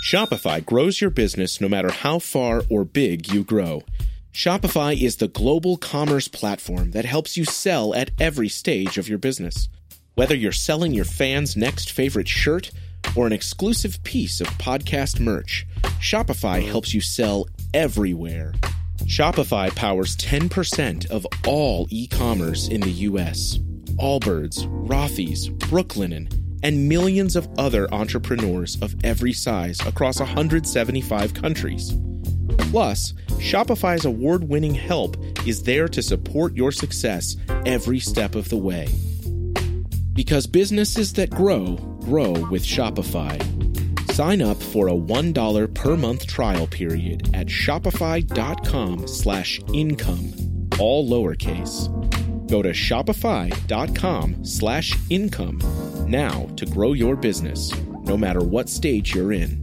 Shopify grows your business no matter how far or big you grow. Shopify is the global commerce platform that helps you sell at every stage of your business. Whether you're selling your fans' next favorite shirt or an exclusive piece of podcast merch, Shopify helps you sell everywhere. Shopify powers 10% of all e-commerce in the U.S. Allbirds, Rothy's, Brooklinen, and millions of other entrepreneurs of every size across 175 countries. Plus, Shopify's award-winning help is there to support your success every step of the way. Because businesses that grow, grow with Shopify. Sign up for a $1 per month trial period at shopify.com/income, all lowercase. Go to shopify.com/income now to grow your business, no matter what stage you're in.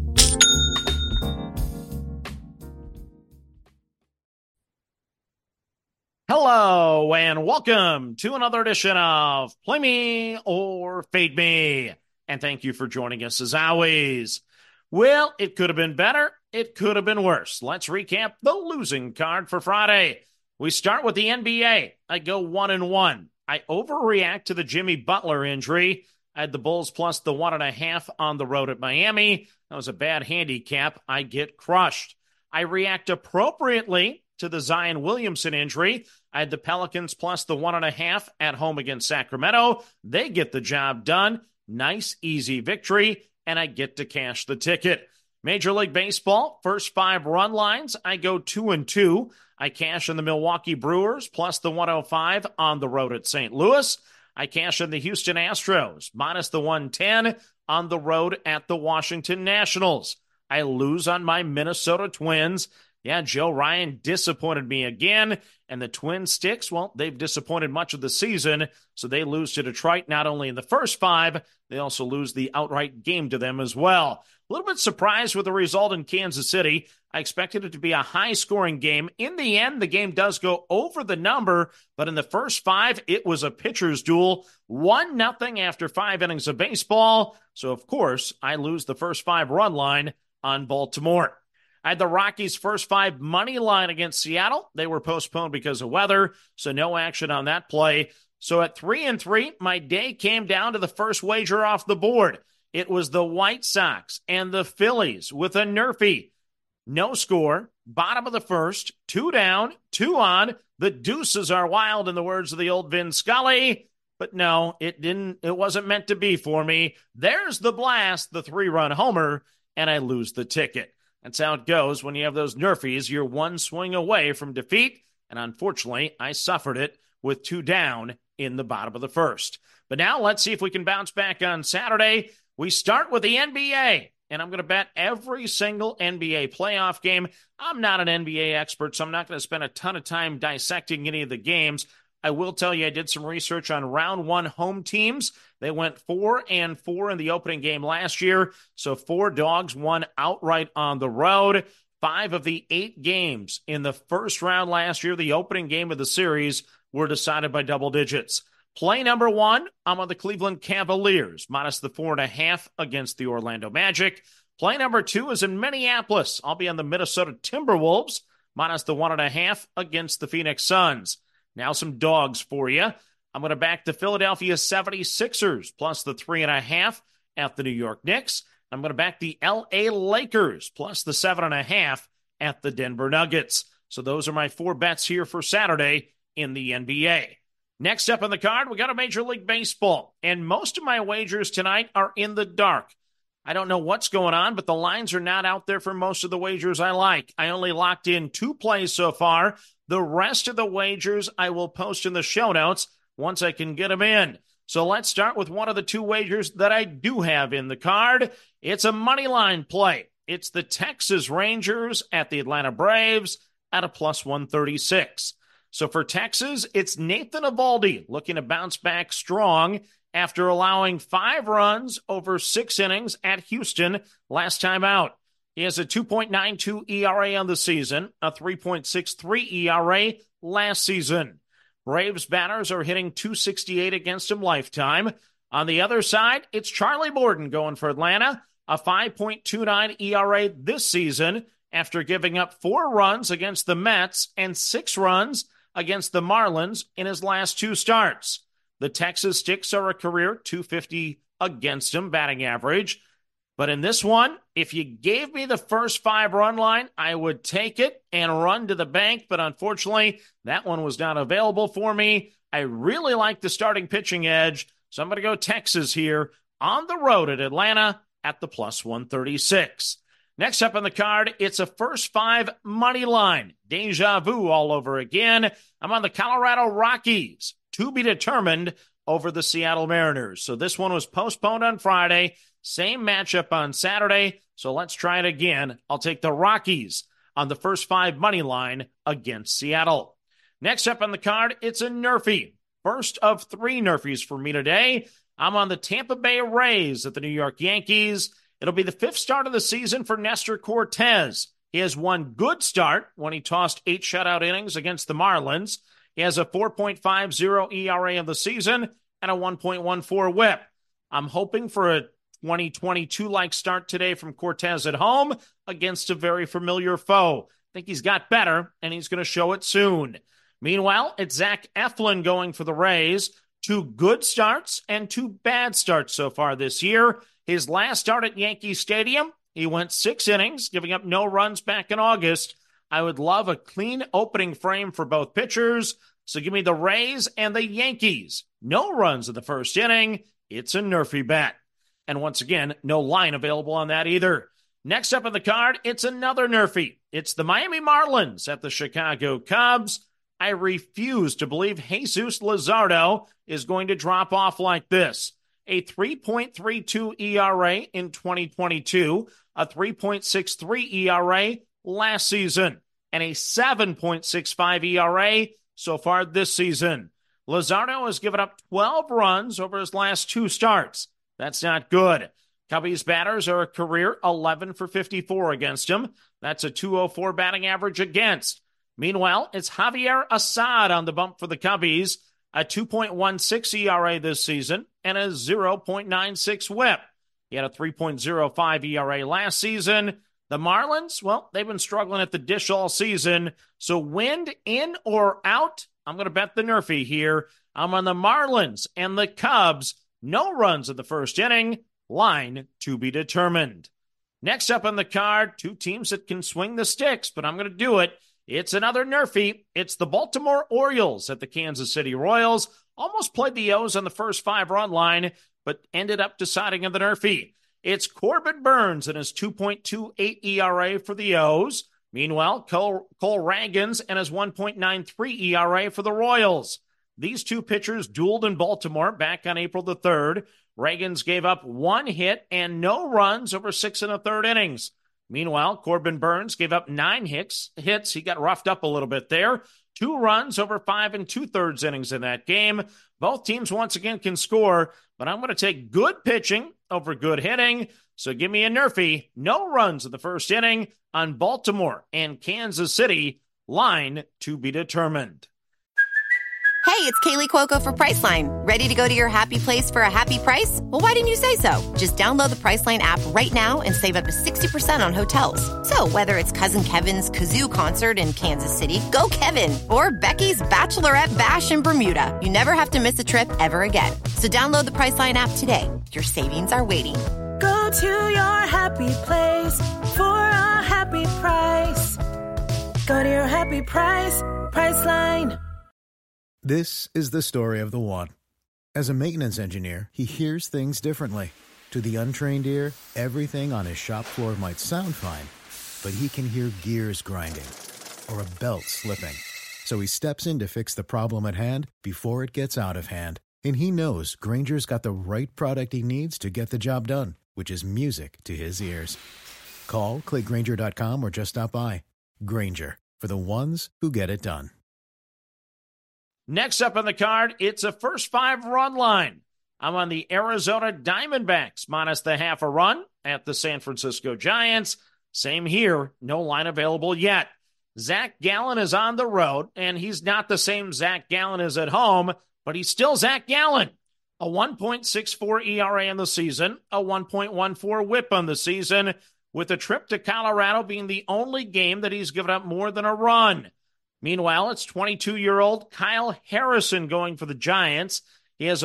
Hello, and welcome to another edition of Play Me or Fade Me. And thank you for joining us as always. Well, it could have been better. It could have been worse. Let's recap the losing card for Friday. We start with the NBA. I go 1-1. I overreact to the Jimmy Butler injury. I had the Bulls plus the 1.5 on the road at Miami. That was a bad handicap. I get crushed. I react appropriately to the Zion Williamson injury. I had the Pelicans plus the 1.5 at home against Sacramento. They get the job done. Nice, easy victory, and I get to cash the ticket. Major League Baseball, first 5 run lines. I go 2-2. I cash in the Milwaukee Brewers plus the 105 on the road at St. Louis. I cash in the Houston Astros minus the 110 on the road at the Washington Nationals. I lose on my Minnesota Twins. Yeah, Joe Ryan disappointed me again. And the Twin Sticks, well, they've disappointed much of the season, so they lose to Detroit not only in the first 5, they also lose the outright game to them as well. A little bit surprised with the result in Kansas City. I expected it to be a high-scoring game. In the end, the game does go over the number, but in the first 5, it was a pitcher's duel. 1-0 after 5 innings of baseball. So, of course, I lose the first 5 run line on Baltimore. I had the Rockies' first 5 money line against Seattle. They were postponed because of weather, so no action on that play. So at 3-3, my day came down to the first wager off the board. It was the White Sox and the Phillies with a Nerfy. No score, bottom of the first, 2 down, 2 on. The deuces are wild, in the words of the old Vin Scully. But no, it wasn't meant to be for me. There's the blast, the 3-run homer, and I lose the ticket. That's how it goes when you have those Nerfies. You're one swing away from defeat, and unfortunately, I suffered it with 2 down in the bottom of the first. But now let's see if we can bounce back on Saturday. We start with the NBA, and I'm going to bet every single NBA playoff game. I'm not an NBA expert, so I'm not going to spend a ton of time dissecting any of the games. I will tell you I did some research on round 1 home teams. They went 4-4 in the opening game last year, so 4 dogs won outright on the road. 5 of the 8 games in the first round last year, the opening game of the series, were decided by double digits. Play number 1, I'm on the Cleveland Cavaliers, minus the 4.5 against the Orlando Magic. Play number 2 is in Minneapolis. I'll be on the Minnesota Timberwolves, minus the 1.5 against the Phoenix Suns. Now some dogs for you. I'm going to back the Philadelphia 76ers plus the 3.5 at the New York Knicks. I'm going to back the LA Lakers plus the 7.5 at the Denver Nuggets. So those are my 4 bets here for Saturday in the NBA. Next up on the card, we got a Major League Baseball. And most of my wagers tonight are in the dark. I don't know what's going on, but the lines are not out there for most of the wagers I like. I only locked in 2 plays so far. The rest of the wagers I will post in the show notes once I can get them in. So let's start with one of the 2 wagers that I do have in the card. It's a money line play. It's the Texas Rangers at the Atlanta Braves at a plus 136. So for Texas, it's Nathan Eovaldi looking to bounce back strong after allowing 5 runs over 6 innings at Houston last time out. He has a 2.92 ERA on the season, a 3.63 ERA last season. Braves batters are hitting .268 against him lifetime. On the other side, it's Charlie Morton going for Atlanta, a 5.29 ERA this season after giving up 4 runs against the Mets and 6 runs against the Marlins in his last 2 starts. The Texas Sticks are a career .250 against him batting average. But in this one, if you gave me the first 5-run line, I would take it and run to the bank. But unfortunately, that one was not available for me. I really like the starting pitching edge, so I'm going to go Texas here on the road at Atlanta at the plus 136. Next up on the card, it's a first 5 money line. Deja vu all over again. I'm on the Colorado Rockies to be determined over the Seattle Mariners. So this one was postponed on Friday. Same matchup on Saturday. So let's try it again. I'll take the Rockies on the first 5 money line against Seattle. Next up on the card, it's a Nerfie. First of 3 Nerfies for me today. I'm on the Tampa Bay Rays at the New York Yankees. It'll be the 5th start of the season for Nestor Cortez. He has one good start when he tossed 8 shutout innings against the Marlins. He has a 4.50 ERA of the season and a 1.14 whip. I'm hoping for a 2022-like start today from Cortez at home against a very familiar foe. I think he's got better, and he's going to show it soon. Meanwhile, it's Zach Eflin going for the Rays. 2 good starts and 2 bad starts so far this year. His last start at Yankee Stadium, he went 6 innings, giving up no runs back in August. I would love a clean opening frame for both pitchers, so give me the Rays and the Yankees. No runs in the first inning. It's a Nerfie bet. And once again, no line available on that either. Next up on the card, it's another Nerfie. It's the Miami Marlins at the Chicago Cubs. I refuse to believe Jesus Luzardo is going to drop off like this. A 3.32 ERA in 2022, a 3.63 ERA last season, and a 7.65 ERA so far this season. Luzardo has given up 12 runs over his last 2 starts. That's not good. Cubbies batters are a career 11 for 54 against him. That's a 204 batting average against. Meanwhile, it's Javier Assad on the bump for the Cubbies, a 2.16 ERA this season and a 0.96 whip. He had a 3.05 ERA last season. The Marlins, well, they've been struggling at the dish all season. So wind in or out, I'm going to bet the Nerfie here. I'm on the Marlins and the Cubs. No runs in the first inning. Line to be determined. Next up on the card, 2 teams that can swing the sticks, but I'm going to do it. It's another Nerfie. It's the Baltimore Orioles at the Kansas City Royals. Almost played the O's on the first 5-run line, but ended up deciding on the Nerfie. It's Corbin Burnes and his 2.28 ERA for the O's. Meanwhile, Cole Ragans and his 1.93 ERA for the Royals. These 2 pitchers dueled in Baltimore back on April the 3rd. Ragans gave up 1 hit and no runs over 6 1/3 innings. Meanwhile, Corbin Burnes gave up 9 hits. He got roughed up a little bit there. 2 runs over 5 2/3 innings in that game. Both teams once again can score, but I'm going to take good pitching over good hitting. So give me a Nerfie. No runs in the first inning on Baltimore and Kansas City. Line to be determined. Hey, it's Kaylee Cuoco for Priceline. Ready to go to your happy place for a happy price? Well, why didn't you say so? Just download the Priceline app right now and save up to 60% on hotels. So whether it's Cousin Kevin's Kazoo Concert in Kansas City, go Kevin, or Becky's Bachelorette Bash in Bermuda, you never have to miss a trip ever again. So download the Priceline app today. Your savings are waiting. Go to your happy place for a happy price. Go to your happy price, Priceline. This is the story of the one. As a maintenance engineer, he hears things differently. To the untrained ear, everything on his shop floor might sound fine, but he can hear gears grinding or a belt slipping. So he steps in to fix the problem at hand before it gets out of hand. And he knows Grainger's got the right product he needs to get the job done, which is music to his ears. Call, click Grainger.com, or just stop by. Grainger, for the ones who get it done. Next up on the card, it's a first 5-run line. I'm on the Arizona Diamondbacks minus the half a run at the San Francisco Giants. Same here, no line available yet. Zach Gallen is on the road, and he's not the same Zach Gallen as at home, but he's still Zach Gallen. a 1.64 ERA in the season, a 1.14 whip on the season, with the trip to Colorado being the only game that he's given up more than a run. Meanwhile, it's 22-year-old Kyle Harrison going for the Giants. He has a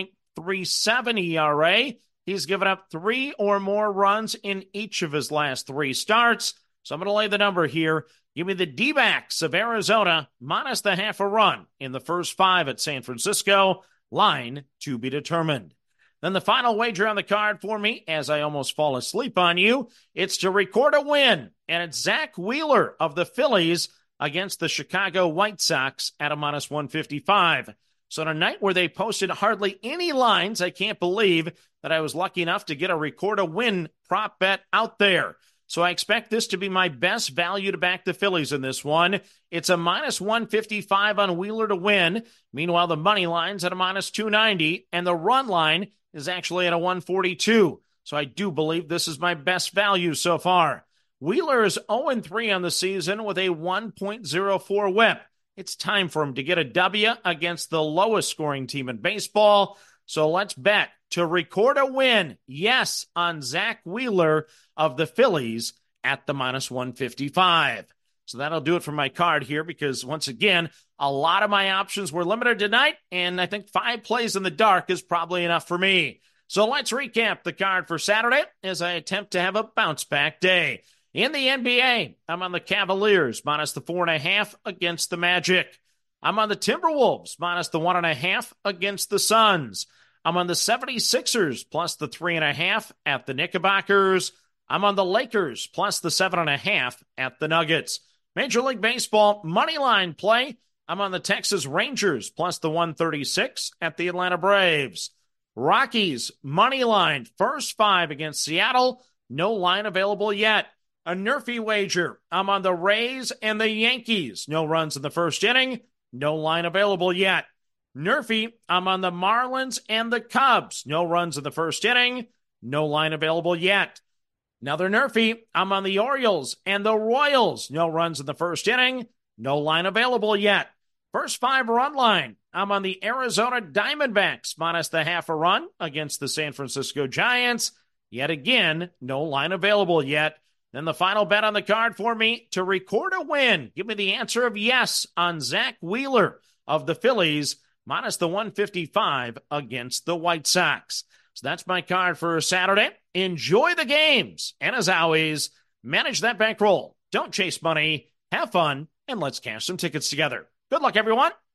4.37 ERA. He's given up 3 or more runs in each of his last 3 starts. So I'm going to lay the number here. Give me the D-backs of Arizona minus the half a run in the first 5 at San Francisco. Line to be determined. Then the final wager on the card for me, as I almost fall asleep on you, it's to record a win, and it's Zach Wheeler of the Phillies against the Chicago White Sox at a minus 155. So on a night where they posted hardly any lines, I can't believe that I was lucky enough to get a record a win prop bet out there. So I expect this to be my best value to back the Phillies in this one. It's a minus 155 on Wheeler to win. Meanwhile, the money line's at a minus 290, and the run line is actually at a 142. So I do believe this is my best value so far. Wheeler is 0-3 on the season with a 1.04 whip. It's time for him to get a W against the lowest scoring team in baseball. So let's bet to record a win, yes, on Zach Wheeler of the Phillies at the minus 155. So that'll do it for my card here because, once again, a lot of my options were limited tonight, and I think 5 plays in the dark is probably enough for me. So let's recap the card for Saturday as I attempt to have a bounce-back day. In the NBA, I'm on the Cavaliers minus the 4.5 against the Magic. I'm on the Timberwolves minus the 1.5 against the Suns. I'm on the 76ers plus the 3.5 at the Knickerbockers. I'm on the Lakers plus the 7.5 at the Nuggets. Major League Baseball money line play. I'm on the Texas Rangers plus the 136 at the Atlanta Braves. Rockies money line first 5 against Seattle. No line available yet. A Nerfy wager. I'm on the Rays and the Yankees. No runs in the first inning. No line available yet. Nerfy, I'm on the Marlins and the Cubs. No runs in the first inning. No line available yet. Another Nerfy, I'm on the Orioles and the Royals. No runs in the first inning. No line available yet. First 5 run line, I'm on the Arizona Diamondbacks minus the half a run against the San Francisco Giants. Yet again, no line available yet. Then the final bet on the card for me to record a win. Give me the answer of yes on Zach Wheeler of the Phillies minus the 155 against the White Sox. So that's my card for Saturday. Enjoy the games. And as always, manage that bankroll. Don't chase money. Have fun. And let's cash some tickets together. Good luck, everyone.